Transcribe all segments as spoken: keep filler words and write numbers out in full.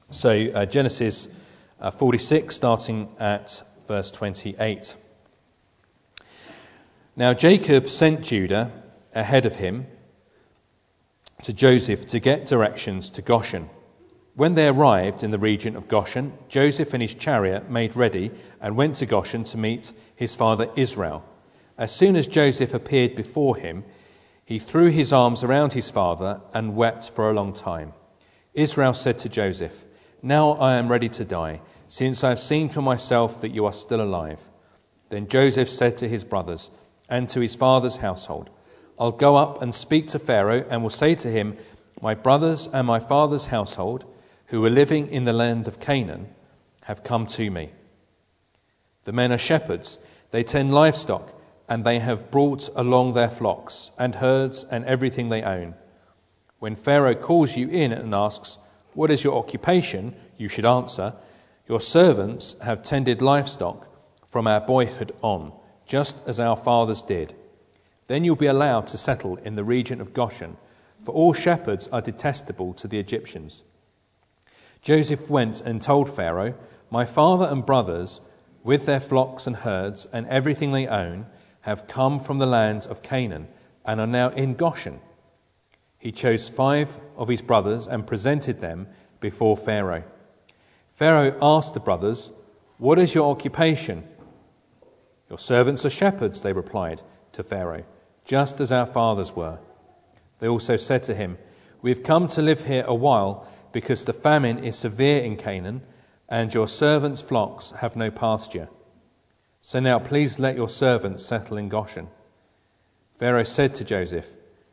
So uh, Genesis uh, forty-six, starting at verse twenty-eight. Now Jacob sent Judah ahead of him to Joseph to get directions to Goshen. When they arrived in the region of Goshen, Joseph and his chariot made ready and went to Goshen to meet his father Israel. As soon as Joseph appeared before him, he threw his arms around his father and wept for a long time. Israel said to Joseph, "Now I am ready to die, since I have seen for myself that you are still alive." Then Joseph said to his brothers and to his father's household, "I'll go up and speak to Pharaoh and will say to him, 'My brothers and my father's household, who are living in the land of Canaan, have come to me. The men are shepherds, they tend livestock, and they have brought along their flocks and herds and everything they own. When Pharaoh calls you in and asks, "What is your occupation?" you should answer, "Your servants have tended livestock from our boyhood on, just as our fathers did." Then you'll be allowed to settle in the region of Goshen, for all shepherds are detestable to the Egyptians. Joseph went and told Pharaoh, "My father and brothers, with their flocks and herds and everything they own, have come from the land of Canaan and are now in Goshen." He chose five of his brothers and presented them before Pharaoh. Pharaoh asked the brothers, "What is your occupation?" "Your servants are shepherds," they replied to Pharaoh, "just as our fathers were." They also said to him, "We have come to live here a while because the famine is severe in Canaan, and your servants' flocks have no pasture. So now please let your servants settle in Goshen." Pharaoh said to Joseph,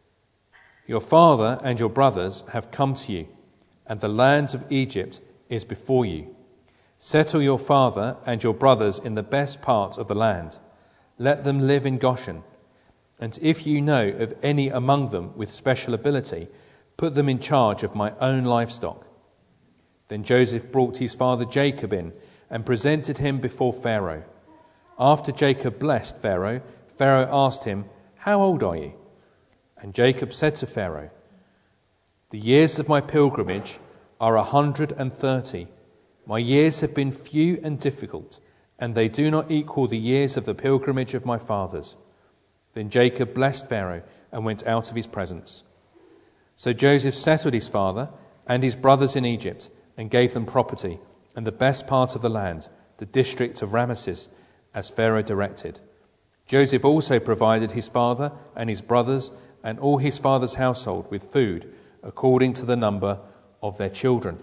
"Your father and your brothers have come to you, and the land of Egypt is before you. Settle your father and your brothers in the best part of the land. Let them live in Goshen. And if you know of any among them with special ability, put them in charge of my own livestock." Then Joseph brought his father Jacob in and presented him before Pharaoh. After Jacob blessed Pharaoh, Pharaoh asked him, "How old are you?" And Jacob said to Pharaoh, "The years of my pilgrimage are a hundred and thirty. My years have been few and difficult, and they do not equal the years of the pilgrimage of my fathers." Then Jacob blessed Pharaoh and went out of his presence. So Joseph settled his father and his brothers in Egypt and gave them property and the best part of the land, the district of Ramesses, as Pharaoh directed. Joseph also provided his father and his brothers and all his father's household with food according to the number of their children.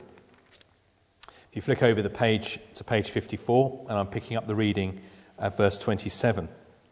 If you flick over the page to page fifty-four, and I'm picking up the reading at verse twenty-seven.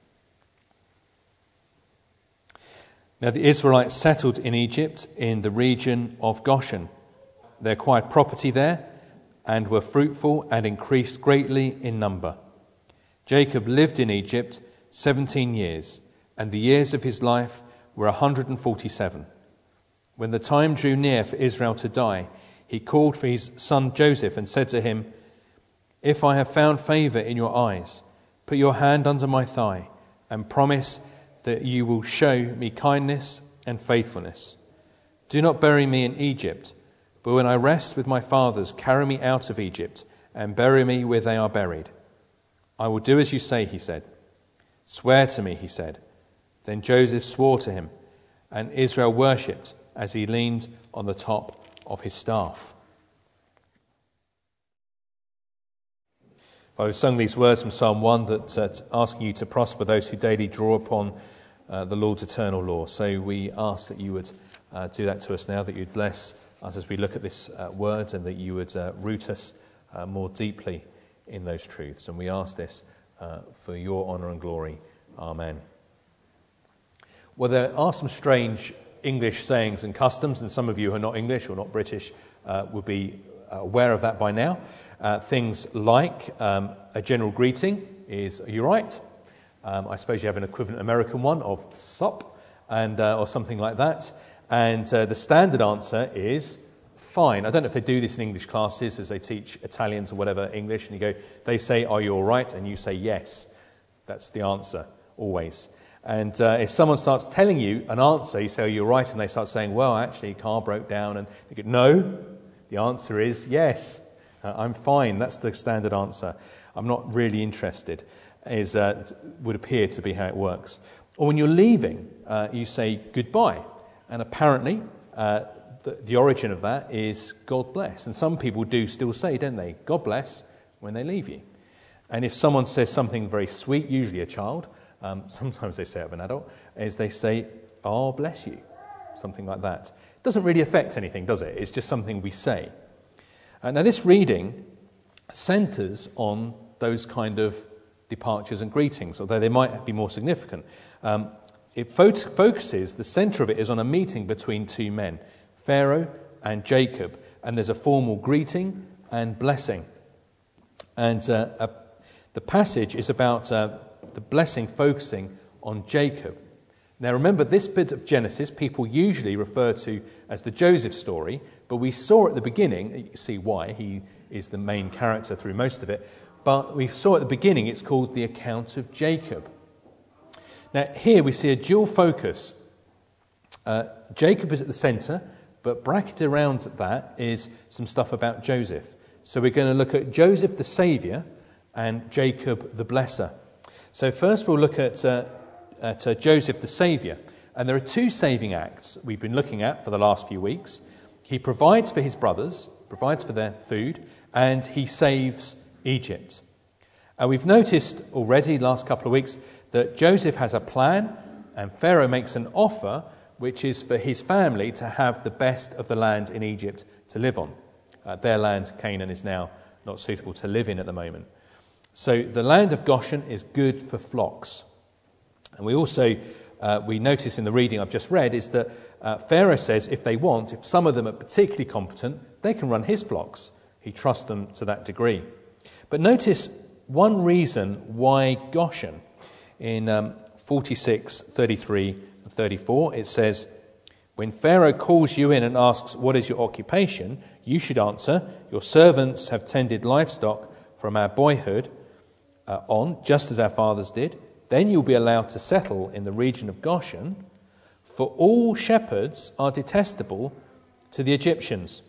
Now the Israelites settled in Egypt in the region of Goshen. They acquired property there and were fruitful and increased greatly in number. Jacob lived in Egypt seventeen years, and the years of his life were one hundred forty-seven. When the time drew near for Israel to die, he called for his son Joseph and said to him, "If I have found favor in your eyes, put your hand under my thigh and promise that you will show me kindness and faithfulness. Do not bury me in Egypt, but when I rest with my fathers, carry me out of Egypt and bury me where they are buried." "I will do as you say," he said. "Swear to me," he said. Then Joseph swore to him, and Israel worshipped as he leaned on the top of his staff. I've sung these words from Psalm one that uh, asking you to prosper those who daily draw upon uh, the Lord's eternal law. So we ask that you would uh, do that to us now, that you'd bless us as we look at this uh, word, and that you would uh, root us uh, more deeply in those truths. And we ask this uh, for your honour and glory. Amen. Well, there are some strange English sayings and customs, and some of you who are not English or not British uh, will be aware of that by now. Uh, things like um, a general greeting is, "Are you right?" Um, I suppose you have an equivalent American one of "Sup," and uh, or something like that. And uh, the standard answer is "Fine." I don't know if they do this in English classes as they teach Italians or whatever English, and you go, they say, "Are you all right?" and you say "Yes." That's the answer, always. And uh, if someone starts telling you an answer, you say, "Are you all right?" and they start saying, "Well, actually, car broke down," and you go, "No, The answer is yes. Uh, I'm fine. That's the standard answer. I'm not really interested, is uh, would appear to be how it works. Or when you're leaving, uh, you say goodbye. And apparently, uh, the, the origin of that is God bless. And some people do still say, don't they, God bless when they leave you. And if someone says something very sweet, usually a child, um, sometimes they say it of an adult, is they say, oh, bless you, something like that. It doesn't really affect anything, does it? It's just something we say. Uh, now, this reading centres on those kind of departures and greetings, although they might be more significant. Um, it fo- focuses, the centre of it is on a meeting between two men, Pharaoh and Jacob, and there's a formal greeting and blessing. And uh, a, the passage is about uh, the blessing focusing on Jacob. Now remember, this bit of Genesis people usually refer to as the Joseph story, but we saw at the beginning, you see why, he is the main character through most of it, but we saw at the beginning it's called the account of Jacob. Now here we see a dual focus. Uh, Jacob is at the centre, but bracketed around that is some stuff about Joseph. So we're going to look at Joseph the Saviour and Jacob the Blesser. So first we'll look at, uh, at uh, Joseph the Saviour. And there are two saving acts we've been looking at for the last few weeks. He provides for his brothers, provides for their food, and he saves Egypt. And we've noticed already last couple of weeks that Joseph has a plan and Pharaoh makes an offer which is for his family to have the best of the land in Egypt to live on. Uh, their land, Canaan, is now not suitable to live in at the moment. So the land of Goshen is good for flocks. And we also, uh, we notice in the reading I've just read, is that uh, Pharaoh says if they want, if some of them are particularly competent, they can run his flocks. He trusts them to that degree. But notice one reason why Goshen. In um, forty-six, thirty-three, and thirty-four, it says, when Pharaoh calls you in and asks, what is your occupation? You should answer, your servants have tended livestock from our boyhood uh, on, just as our fathers did. Then you'll be allowed to settle in the region of Goshen, for all shepherds are detestable to the Egyptians.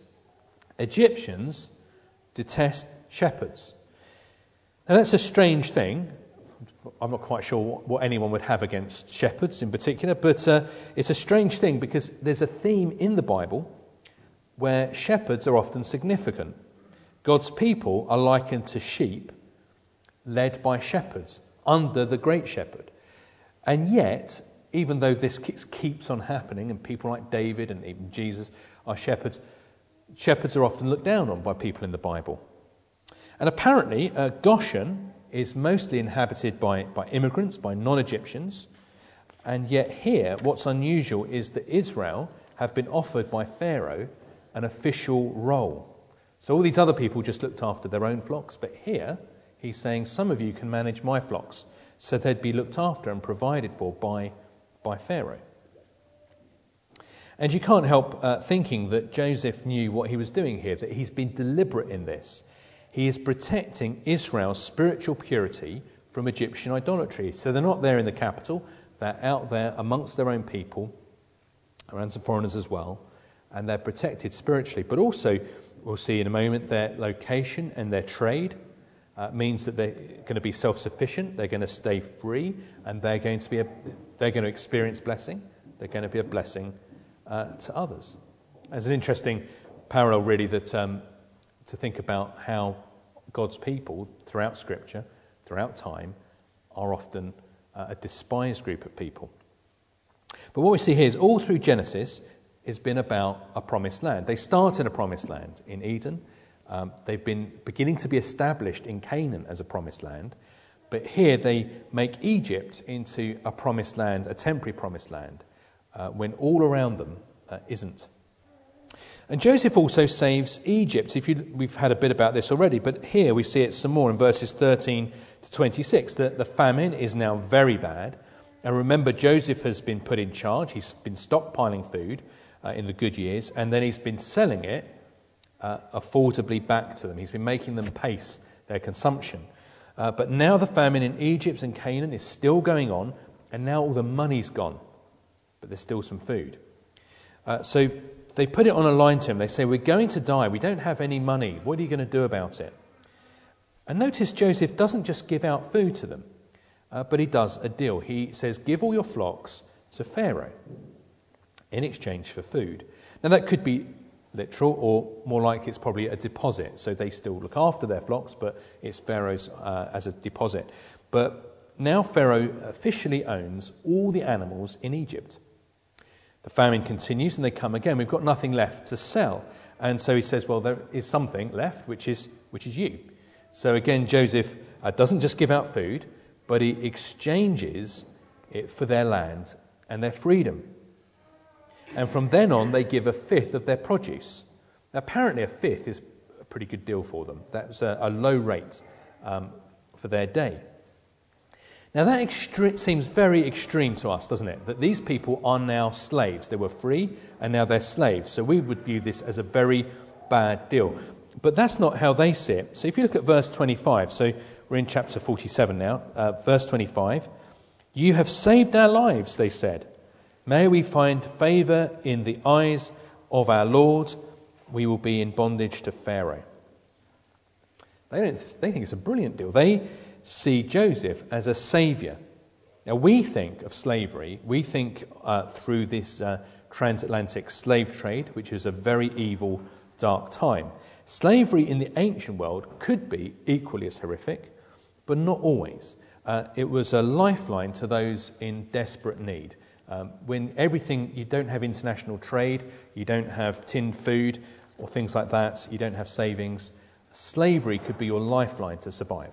Egyptians detest shepherds. Now that's a strange thing. I'm not quite sure what anyone would have against shepherds in particular, but uh, it's a strange thing because there's a theme in the Bible where shepherds are often significant. God's people are likened to sheep led by shepherds under the great shepherd. And yet, even though this keeps on happening and people like David and even Jesus are shepherds, shepherds are often looked down on by people in the Bible. And apparently, uh, Goshen is mostly inhabited by, by immigrants, by non-Egyptians. And yet here, what's unusual is that Israel have been offered by Pharaoh an official role. So all these other people just looked after their own flocks. But here, he's saying, some of you can manage my flocks. So they'd be looked after and provided for by, by Pharaoh. And you can't help uh, thinking that Joseph knew what he was doing here, that he's been deliberate in this. He is protecting Israel's spiritual purity from Egyptian idolatry. So they're not there in the capital, they're out there amongst their own people, around some foreigners as well, and they're protected spiritually. But also, we'll see in a moment, their location and their trade uh, means that they're going to be self-sufficient, they're going to stay free, and they're going to be a, they're going to experience blessing. They're going to be a blessing uh, to others. There's an interesting parallel, really, that um, to think about how God's people throughout Scripture, throughout time, are often uh, a despised group of people. But what we see here is all through Genesis has been about a promised land. They start in a promised land in Eden. Um, they've been beginning to be established in Canaan as a promised land. But here they make Egypt into a promised land, a temporary promised land, uh, when all around them uh, isn't. And Joseph also saves Egypt. If you, we've had a bit about this already, but here we see it some more in verses thirteen to twenty-six. The, the famine is now very bad. And remember, Joseph has been put in charge. He's been stockpiling food uh, in the good years, and then he's been selling it uh, affordably back to them. He's been making them pace their consumption. Uh, but now the famine in Egypt and Canaan is still going on, and now all the money's gone. But there's still some food. Uh, so they put it on a line to him. They say, we're going to die. We don't have any money. What are you going to do about it? And notice Joseph doesn't just give out food to them, uh, but he does a deal. He says, give all your flocks to Pharaoh in exchange for food. Now, that could be literal, or more likely it's probably a deposit. So they still look after their flocks, but it's Pharaoh's uh, as a deposit. But now Pharaoh officially owns all the animals in Egypt. The famine continues and they come again. We've got nothing left to sell. And so he says, well, there is something left, which is which is you. So again, Joseph uh, doesn't just give out food, but he exchanges it for their land and their freedom. And from then on, they give a fifth of their produce. Now, apparently a fifth is a pretty good deal for them. That's a, a low rate um, for their day. Now, that extre- seems very extreme to us, doesn't it? That these people are now slaves. They were free, and now they're slaves. So we would view this as a very bad deal. But that's not how they see it. So if you look at verse twenty-five, so we're in chapter forty-seven now, uh, verse twenty-five. You have saved our lives, they said. May we find favour in the eyes of our Lord. We will be in bondage to Pharaoh. They don't. They think it's a brilliant deal. They see Joseph as a saviour. Now, we think of slavery, we think uh, through this uh, transatlantic slave trade, which is a very evil, dark time. Slavery in the ancient world could be equally as horrific, but not always. Uh, it was a lifeline to those in desperate need. Um, when everything, you don't have international trade, you don't have tinned food or things like that, you don't have savings, slavery could be your lifeline to survive.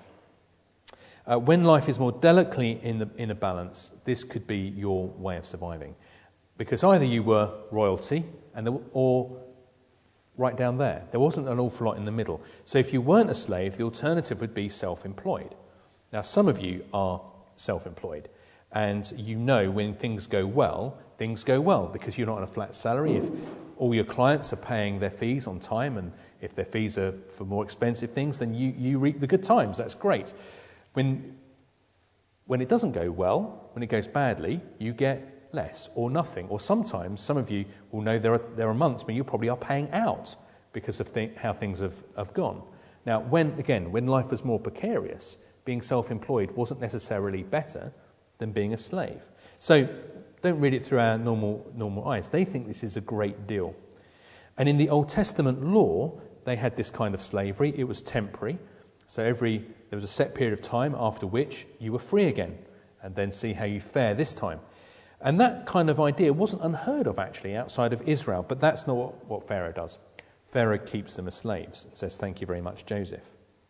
Uh, when life is more delicately in the in a balance, this could be your way of surviving, because either you were royalty, and there, or right down there, there wasn't an awful lot in the middle. So if you weren't a slave, the alternative would be self-employed. Now, some of you are self-employed, and you know when things go well, things go well because you're not on a flat salary. If all your clients are paying their fees on time, and if their fees are for more expensive things, then you you reap the good times. That's great. When, when it doesn't go well, when it goes badly, you get less or nothing. Or sometimes, some of you will know there are there are months when you probably are paying out because of th- how things have, have gone. Now, when again, when life was more precarious, being self-employed wasn't necessarily better than being a slave. So don't read it through our normal normal eyes. They think this is a great deal. And in the Old Testament law, they had this kind of slavery. It was temporary. So every there was a set period of time after which you were free again, and then see how you fare this time. And that kind of idea wasn't unheard of, actually, outside of Israel, but that's not what, what Pharaoh does. Pharaoh keeps them as slaves and says, thank you very much, Joseph.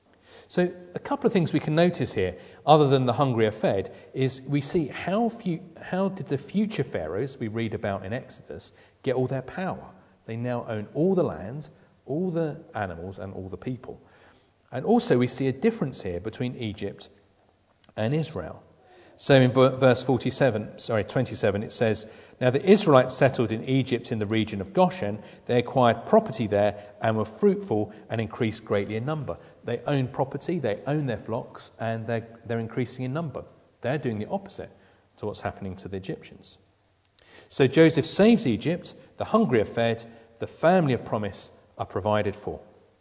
So a couple of things we can notice here, other than the hungry are fed, is we see how few, how did the future pharaohs we read about in Exodus get all their power? They now own all the land, all the animals, and all the people. And also we see a difference here between Egypt and Israel. So in verse forty-seven, sorry, twenty-seven, it says, now the Israelites settled in Egypt in the region of Goshen. They acquired property there and were fruitful and increased greatly in number. They own property, they own their flocks, and they're, they're increasing in number. They're doing the opposite to what's happening to the Egyptians. So Joseph saves Egypt, the hungry are fed, the family of promise are provided for.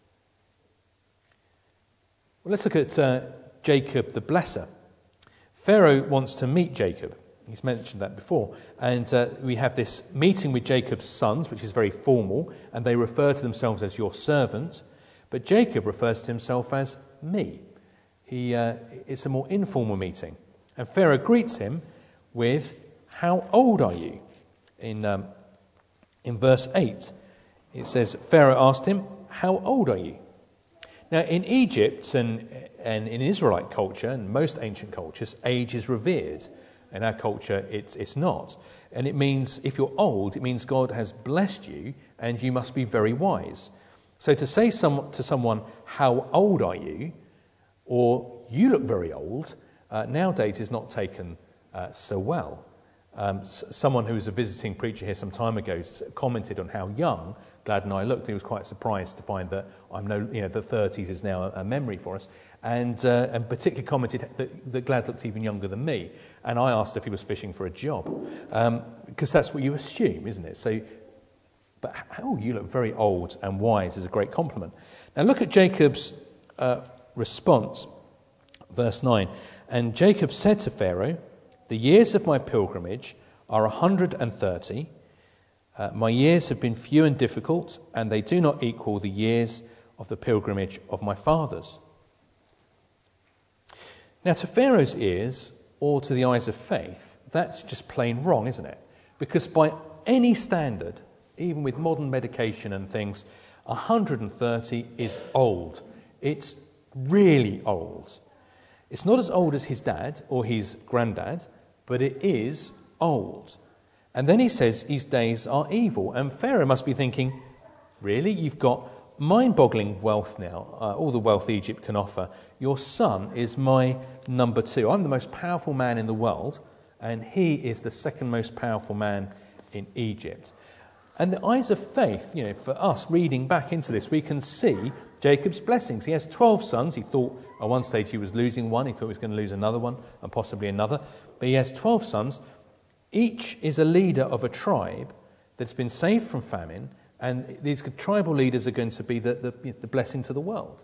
Well, let's look at uh, Jacob the Blesser. Pharaoh wants to meet Jacob. He's mentioned that before. And uh, we have this meeting with Jacob's sons, which is very formal, and they refer to themselves as your servant. But Jacob refers to himself as me. He, uh, it's a more informal meeting. And Pharaoh greets him with, how old are you? In, um, in verse eight, it says, Pharaoh asked him, how old are you? Now, in Egypt and, and in Israelite culture, and most ancient cultures, age is revered. In our culture, it's, it's not. And it means, if you're old, it means God has blessed you and you must be very wise. So to say some, to someone, how old are you, or you look very old, uh, nowadays is not taken uh, so well. Um, s- someone who was a visiting preacher here some time ago commented on how young Glad and I looked. He was quite surprised to find that I'm no, you know, the thirties is now a, a memory for us, and uh, and particularly commented that, that Glad looked even younger than me. And I asked if he was fishing for a job, um, because that's what you assume, isn't it? So But, oh, you look very old and wise is a great compliment. Now look at Jacob's uh, response, verse nine. And Jacob said to Pharaoh, the years of my pilgrimage are a hundred and thirty. Uh, my years have been few and difficult, and they do not equal the years of the pilgrimage of my fathers. Now, to Pharaoh's ears, or to the eyes of faith, that's just plain wrong, isn't it? Because by any standard, even with modern medication and things, one hundred thirty is old. It's really old. It's not as old as his dad or his granddad, but it is old. And then he says his days are evil. And Pharaoh must be thinking, really? You've got mind-boggling wealth now, uh, all the wealth Egypt can offer. Your son is my number two. I'm the most powerful man in the world, and he is the second most powerful man in Egypt. And the eyes of faith, you know, for us reading back into this, we can see Jacob's blessings. He has twelve sons. He thought at one stage he was losing one. He thought he was going to lose another one and possibly another. But he has twelve sons. Each is a leader of a tribe that's been saved from famine, and these tribal leaders are going to be the, the, the blessing to the world.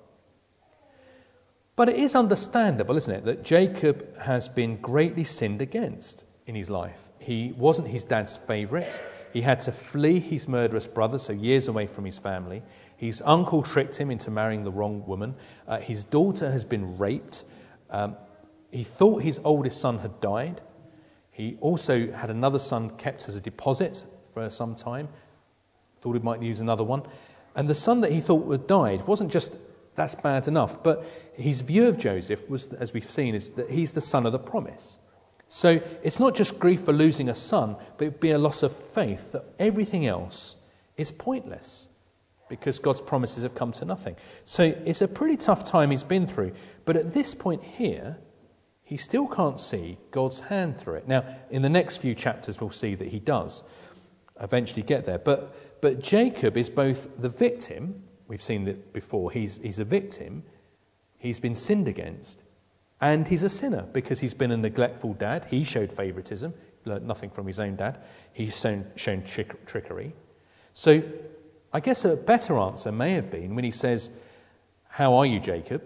But it is understandable, isn't it, that Jacob has been greatly sinned against in his life. He wasn't his dad's favourite. He had to flee his murderous brother, so years away from his family. His uncle tricked him into marrying the wrong woman. Uh, his daughter has been raped. Um, he thought his oldest son had died. He also had another son kept as a deposit for some time. Thought he might use another one. And the son that he thought had died wasn't just, that's bad enough, but his view of Joseph was, as we've seen, is that he's the son of the promise. So it's not just grief for losing a son, but it'd be a loss of faith that everything else is pointless because God's promises have come to nothing. So it's a pretty tough time he's been through. But at this point here, he still can't see God's hand through it. Now, in the next few chapters, we'll see that he does eventually get there. But but Jacob is both the victim, we've seen that before, he's, he's a victim, he's been sinned against, and he's a sinner because he's been a neglectful dad. He showed favoritism, learned nothing from his own dad. He's shown, shown trick, trickery. So I guess a better answer may have been when he says, how are you, Jacob?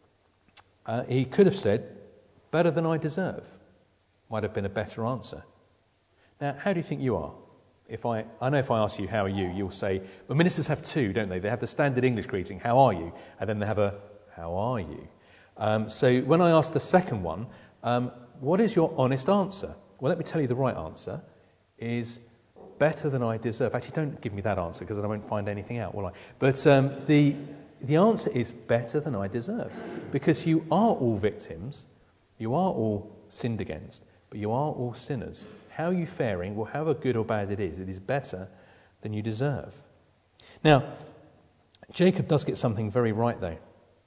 Uh, he could have said, better than I deserve. Might have been a better answer. Now, how do you think you are? If I, I know if I ask you, how are you, you'll say, well, ministers have two, don't they? They have the standard English greeting, how are you? And then they have a, how are you? Um, so when I ask the second one, um, what is your honest answer? Well, let me tell you the right answer is better than I deserve. Actually, don't give me that answer because I won't find anything out, will I? But um, the the answer is better than I deserve because you are all victims, you are all sinned against, but you are all sinners. How are you faring? Well, however good or bad it is, it is better than you deserve. Now, Jacob does get something very right, though.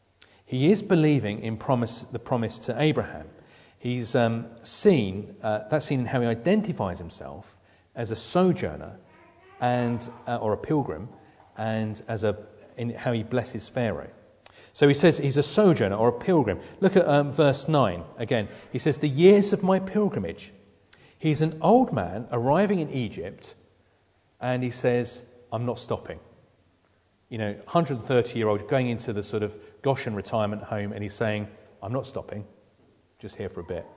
He is believing in promise, the promise to Abraham. He's um, seen, uh, that's seen in how he identifies himself as a sojourner and uh, or a pilgrim, and as a in how he blesses Pharaoh. So he says he's a sojourner or a pilgrim. Look at um, verse nine again. He says, the years of my pilgrimage. He's an old man arriving in Egypt, and he says, I'm not stopping. You know, one hundred thirty-year-old going into the sort of Goshen retirement home, and he's saying, I'm not stopping, just here for a bit.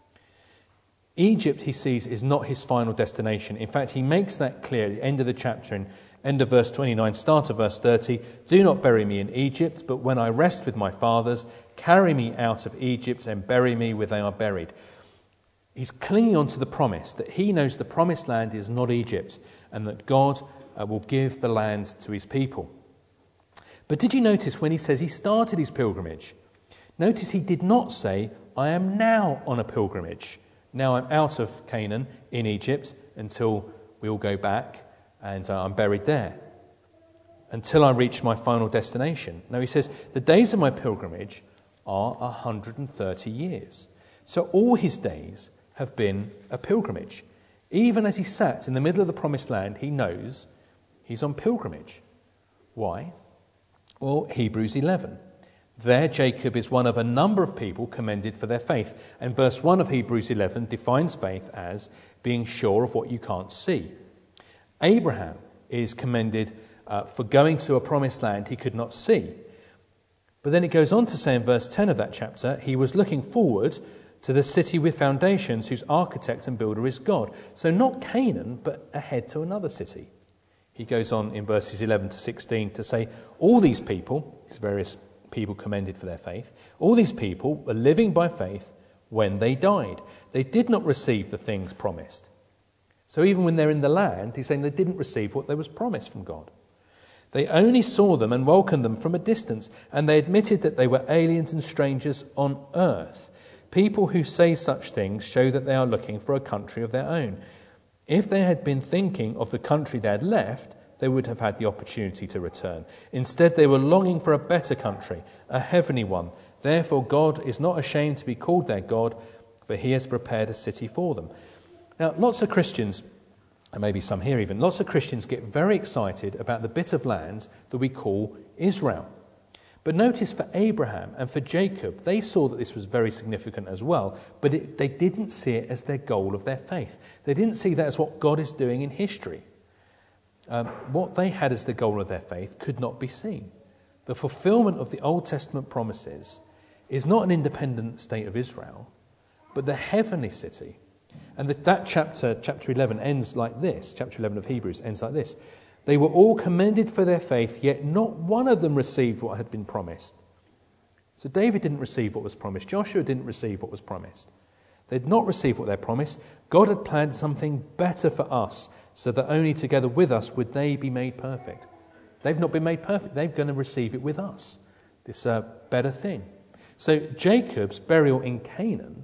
Egypt, he sees, is not his final destination. In fact, he makes that clear at the end of the chapter, in end of verse twenty-nine, start of verse thirty. Do not bury me in Egypt, but when I rest with my fathers, carry me out of Egypt and bury me where they are buried. He's clinging on to the promise that he knows the promised land is not Egypt and that God uh, will give the land to his people. But did you notice when he says he started his pilgrimage? Notice he did not say, I am now on a pilgrimage. Now I'm out of Canaan in Egypt until we all go back and uh, I'm buried there. Until I reach my final destination. No, he says, the days of my pilgrimage are one hundred thirty years. So all his days have been a pilgrimage. Even as he sat in the middle of the promised land, he knows he's on pilgrimage. Why? Well, Hebrews eleven. There, Jacob is one of a number of people commended for their faith. And verse one of Hebrews eleven defines faith as being sure of what you can't see. Abraham is commended uh, for going to a promised land he could not see. But then it goes on to say in verse ten of that chapter, he was looking forward to the city with foundations, whose architect and builder is God. So not Canaan, but ahead to another city. He goes on in verses eleven to sixteen to say, all these people, these various people commended for their faith, all these people were living by faith when they died. They did not receive the things promised. So even when they're in the land, he's saying they didn't receive what they was promised from God. They only saw them and welcomed them from a distance, and they admitted that they were aliens and strangers on earth. People who say such things show that they are looking for a country of their own. If they had been thinking of the country they had left, they would have had the opportunity to return. Instead, they were longing for a better country, a heavenly one. Therefore, God is not ashamed to be called their God, for he has prepared a city for them. Now, lots of Christians, and maybe some here even, lots of Christians get very excited about the bit of land that we call Israel. But notice for Abraham and for Jacob, they saw that this was very significant as well, but it, they didn't see it as their goal of their faith. They didn't see that as what God is doing in history. Um, what they had as the goal of their faith could not be seen. The fulfillment of the Old Testament promises is not an independent state of Israel, but the heavenly city. And the, that chapter, chapter eleven, ends like this. Chapter eleven of Hebrews ends like this. They were all commended for their faith, yet not one of them received what had been promised. So David didn't receive what was promised. Joshua didn't receive what was promised. They did not receive what they promised. God had planned something better for us, so that only together with us would they be made perfect. They've not been made perfect. They're going to receive it with us, this uh, better thing. So Jacob's burial in Canaan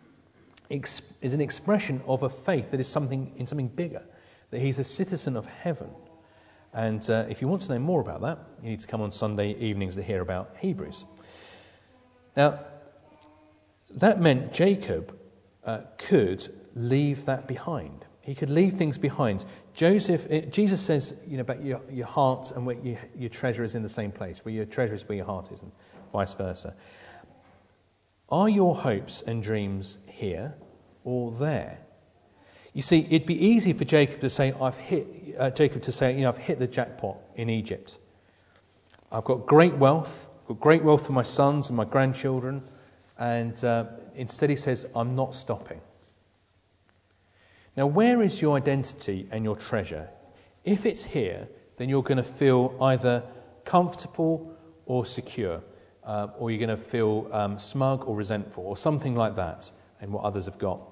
ex- is an expression of a faith that is something in something bigger, that he's a citizen of heaven. And uh, if you want to know more about that, you need to come on Sunday evenings to hear about Hebrews. Now, that meant Jacob uh, could leave that behind. He could leave things behind. Joseph, it, Jesus says, you know, about your, your heart and where your, your treasure is in the same place, where your treasure is where your heart is, and vice versa. Are your hopes and dreams here or there? You see, it'd be easy for Jacob to say, "I've hit." Uh, Jacob to say, "You know, I've hit the jackpot in Egypt. I've got great wealth, I've got great wealth for my sons and my grandchildren," and uh, instead he says, "I'm not stopping." Now, where is your identity and your treasure? If it's here, then you're going to feel either comfortable or secure, uh, or you're going to feel um, smug or resentful, or something like that, in what others have got.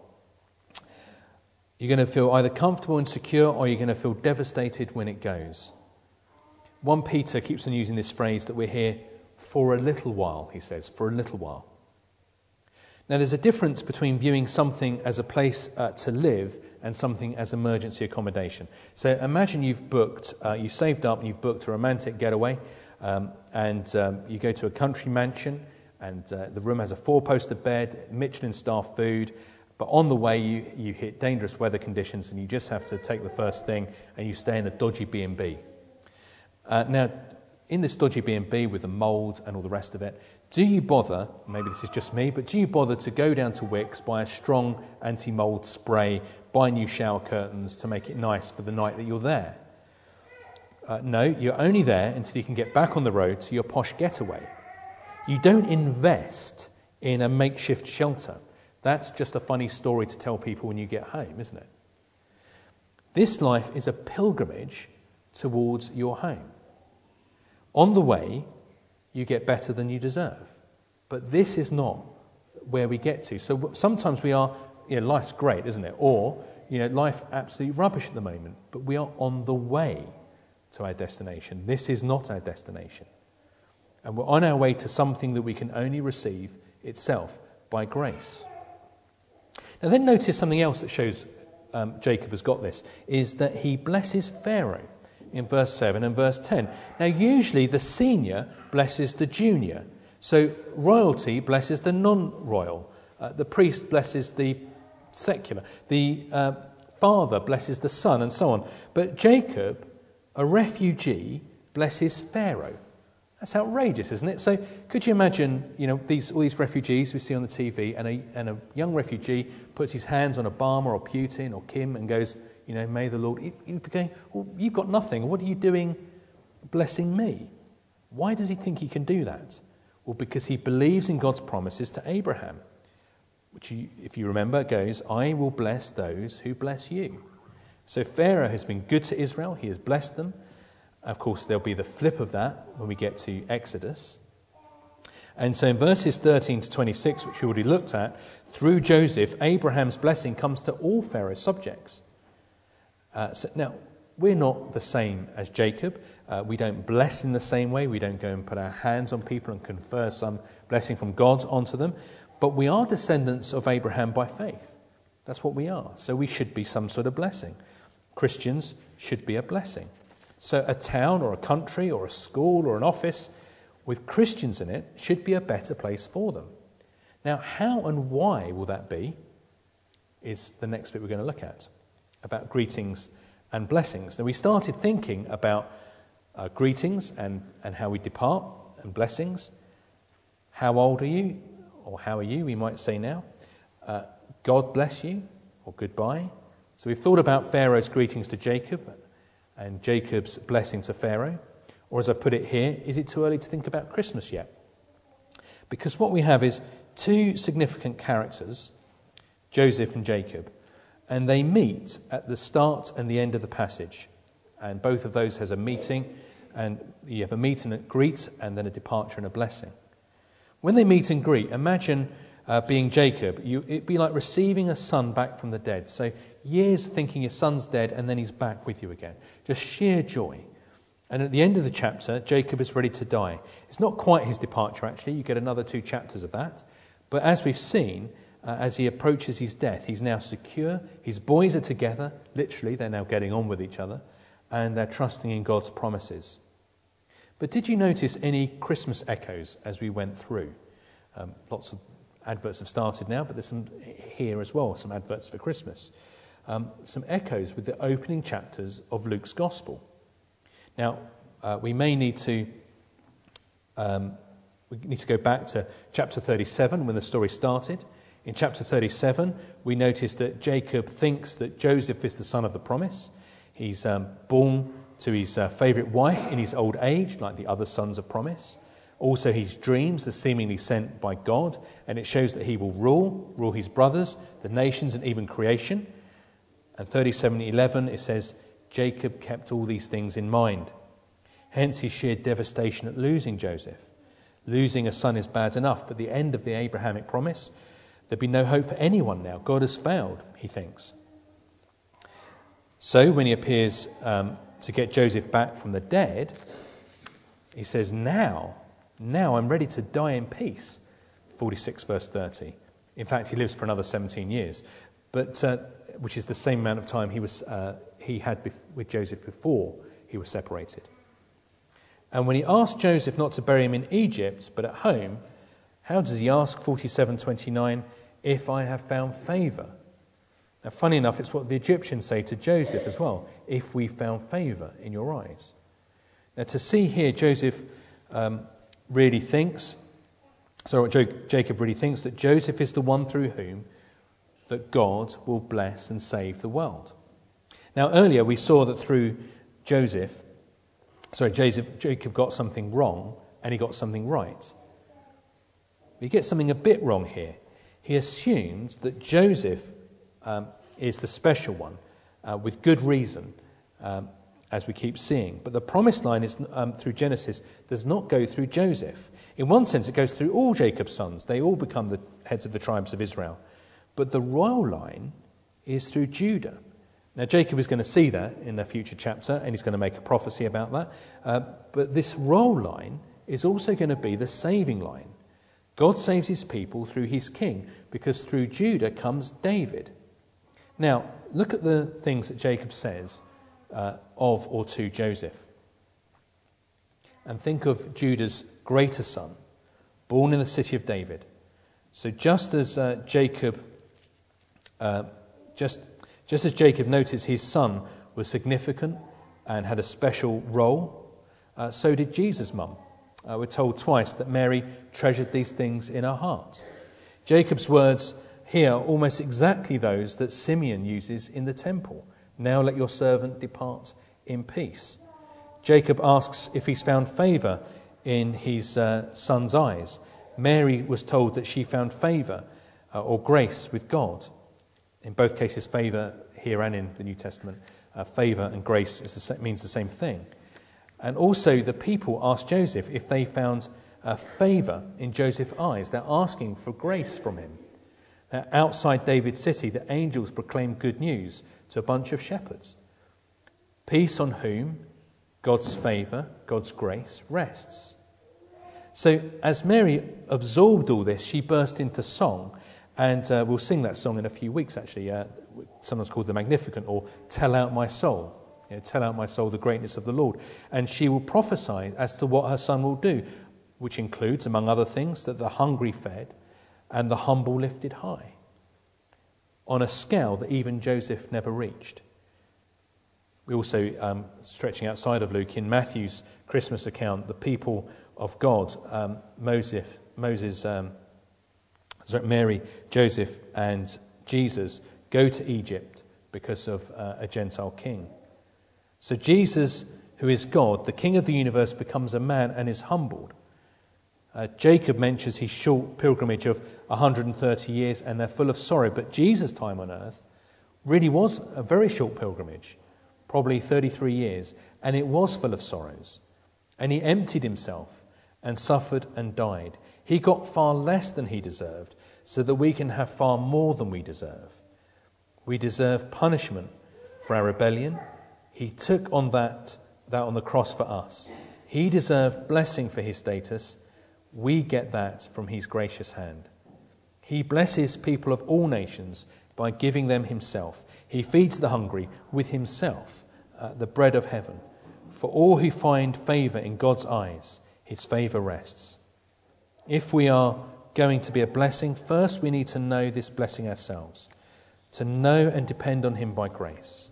You're going to feel either comfortable and secure, or you're going to feel devastated when it goes. First Peter keeps on using this phrase that we're here for a little while, he says, for a little while. Now, there's a difference between viewing something as a place uh, to live and something as emergency accommodation. So imagine you've booked, uh, you've saved up and you've booked a romantic getaway, um, and um, you go to a country mansion, and uh, the room has a four-poster bed, Michelin-star food, but on the way you, you hit dangerous weather conditions and you just have to take the first thing and you stay in a dodgy B and B. Uh, now, in this dodgy B and B with the mould and all the rest of it, do you bother, maybe this is just me, but do you bother to go down to Wickes, buy a strong anti-mould spray, buy new shower curtains to make it nice for the night that you're there? Uh, no, you're only there until you can get back on the road to your posh getaway. You don't invest in a makeshift shelter. That's just a funny story to tell people when you get home, isn't it? This life is a pilgrimage towards your home. On the way, you get better than you deserve. But this is not where we get to. So sometimes we are, you know, life's great, isn't it? Or, you know, life absolutely rubbish at the moment. But we are on the way to our destination. This is not our destination. And we're on our way to something that we can only receive itself by grace. Now then notice something else that shows um, Jacob has got this, is that he blesses Pharaoh in verse seven and verse ten. Now usually the senior blesses the junior. So royalty blesses the non-royal. Uh, the priest blesses the secular. The uh, father blesses the son, and so on. But Jacob, a refugee, blesses Pharaoh. That's outrageous, isn't it? So could you imagine, you know, these all these refugees we see on the T V, and a and a young refugee puts his hands on Obama or Putin or Kim and goes, You know, may the Lord... He'd be going, well, you've got nothing. What are you doing blessing me? Why does he think he can do that? Well, because he believes in God's promises to Abraham, which, you, if you remember, goes, I will bless those who bless you. So Pharaoh has been good to Israel. He has blessed them. Of course, there'll be the flip of that when we get to Exodus. And so in verses thirteen to twenty-six, which we already looked at, through Joseph, Abraham's blessing comes to all Pharaoh's subjects. Uh, so now, we're not the same as Jacob. Uh, we don't bless in the same way. We don't go and put our hands on people and confer some blessing from God onto them. But we are descendants of Abraham by faith. That's what we are. So we should be some sort of blessing. Christians should be a blessing. So a town or a country or a school or an office with Christians in it should be a better place for them. Now, how and why will that be is the next bit we're going to look at, about greetings and blessings. Now, we started thinking about uh, greetings and, and how we depart and blessings. How old are you? Or how are you, we might say now. Uh, God bless you, or goodbye. So we've thought about Pharaoh's greetings to Jacob and Jacob's blessing to Pharaoh. Or as I put it here, is it too early to think about Christmas yet? Because what we have is two significant characters, Joseph and Jacob, and they meet at the start and the end of the passage. And both of those has a meeting, and you have a meet and a greet, and then a departure and a blessing. When they meet and greet, imagine uh, being Jacob. You, it'd be like receiving a son back from the dead. So years thinking your son's dead, and then he's back with you again. Just sheer joy. And at the end of the chapter, Jacob is ready to die. It's not quite his departure, actually. You get another two chapters of that. But as we've seen, uh, as he approaches his death, he's now secure. His boys are together. Literally, they're now getting on with each other. And they're trusting in God's promises. But did you notice any Christmas echoes as we went through? Um, lots of adverts have started now, but there's some here as well, some adverts for Christmas. Um, some echoes with the opening chapters of Luke's Gospel. Now, uh, we may need to um, we need to go back to chapter thirty-seven when the story started. In chapter thirty-seven, we notice that Jacob thinks that Joseph is the son of the promise. He's um, born to his uh, favourite wife in his old age, like the other sons of promise. Also, his dreams are seemingly sent by God, and it shows that he will rule, rule his brothers, the nations, and even creation. And thirty-seven eleven, it says, Jacob kept all these things in mind. Hence his sheer devastation at losing Joseph. Losing a son is bad enough, but the end of the Abrahamic promise, there'd be no hope for anyone now. God has failed, he thinks. So when he appears um, to get Joseph back from the dead, he says, now, now I'm ready to die in peace. forty-six verse thirty. In fact, he lives for another seventeen years, but uh, which is the same amount of time he was uh, he had bef- with Joseph before he was separated. And when he asked Joseph not to bury him in Egypt, but at home, how does he ask, forty-seven twenty-nine, if I have found favour? Now, funny enough, it's what the Egyptians say to Joseph as well, if we found favour in your eyes. Now, to see here, Joseph um, really thinks, sorry, Jacob really thinks that Joseph is the one through whom that God will bless and save the world. Now, earlier we saw that through Joseph, sorry, Joseph, Jacob got something wrong and he got something right. He gets something a bit wrong here. He assumes that Joseph um, is the special one, uh, with good reason, um, as we keep seeing. But the promised line is um, through Genesis does not go through Joseph. In one sense, it goes through all Jacob's sons. They all become the heads of the tribes of Israel. But the royal line is through Judah. Now, Jacob is going to see that in a future chapter, and he's going to make a prophecy about that. Uh, but this royal line is also going to be the saving line. God saves his people through his king, because through Judah comes David. Now, look at the things that Jacob says uh, of or to Joseph. And think of Judah's greater son, born in the city of David. So just as uh, Jacob, uh, just just as Jacob noticed his son was significant and had a special role, uh, so did Jesus' mum. Uh, we're told twice that Mary treasured these things in her heart. Jacob's words here are almost exactly those that Simeon uses in the temple. Now let your servant depart in peace." Jacob asks if he's found favour in his uh, son's eyes. Mary was told that she found favour uh, or grace with God. In both cases, favour here and in the New Testament, uh, favour and grace is the, means the same thing. And also the people asked Joseph if they found uh, favour in Joseph's eyes. They're asking for grace from him. Now, outside David's city, the angels proclaimed good news to a bunch of shepherds. Peace on whom God's favour, God's grace rests. So as Mary absorbed all this, she burst into song. And uh, we'll sing that song in a few weeks, actually, uh, sometimes called the Magnificat, or Tell Out My Soul. You know, tell out my soul the greatness of the Lord. And she will prophesy as to what her son will do, which includes, among other things, that the hungry fed and the humble lifted high, on a scale that even Joseph never reached. We also, um, stretching outside of Luke, in Matthew's Christmas account, the people of God, um, Moses, Moses um, sorry, Mary, Joseph, and Jesus go to Egypt because of uh, a Gentile king. So Jesus, who is God, the King of the universe, becomes a man and is humbled. Uh, Jacob mentions his short pilgrimage of one hundred thirty years, and they're full of sorrow. But Jesus' time on earth really was a very short pilgrimage, probably thirty-three years, and it was full of sorrows. And he emptied himself and suffered and died. He got far less than he deserved, so that we can have far more than we deserve. We deserve punishment for our rebellion. He took on that, that on the cross for us. He deserved blessing for his status. We get that from his gracious hand. He blesses people of all nations by giving them himself. He feeds the hungry with himself, uh, the bread of heaven. For all who find favour in God's eyes, his favour rests. If we are going to be a blessing, first we need to know this blessing ourselves, to know and depend on him by grace.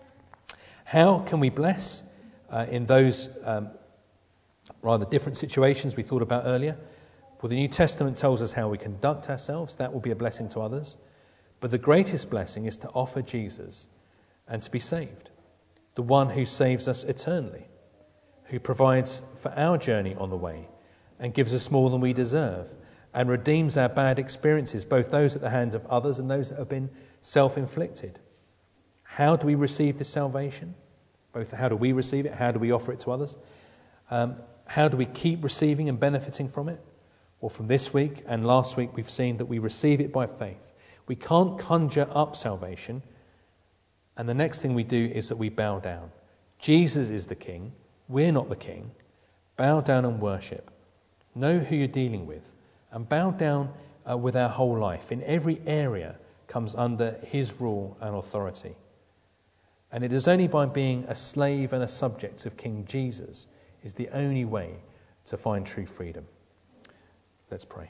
How can we bless uh, in those um, rather different situations we thought about earlier? Well, the New Testament tells us how we conduct ourselves. That will be a blessing to others. But the greatest blessing is to offer Jesus and to be saved, the one who saves us eternally, who provides for our journey on the way and gives us more than we deserve and redeems our bad experiences, both those at the hands of others and those that have been self-inflicted. How do we receive this salvation? Both how do we receive it? How do we offer it to others? Um, how do we keep receiving and benefiting from it? Well, from this week and last week, we've seen that we receive it by faith. We can't conjure up salvation. And the next thing we do is that we bow down. Jesus is the King. We're not the King. Bow down and worship. Know who you're dealing with. And bow down uh, with our whole life. In every area comes under his rule and authority. And it is only by being a slave and a subject of King Jesus is the only way to find true freedom. Let's pray.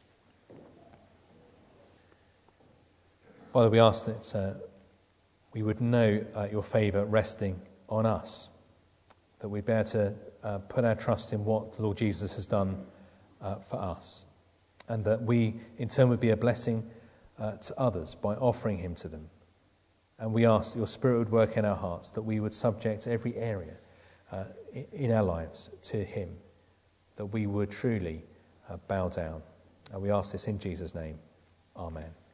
Father, we ask that uh, we would know uh, your favour resting on us, that we'd be able to uh, put our trust in what the Lord Jesus has done uh, for us, and that we in turn would be a blessing uh, to others by offering him to them. And we ask that your Spirit would work in our hearts, that we would subject every area uh, in our lives to him, that we would truly uh, bow down. And we ask this in Jesus' name. Amen.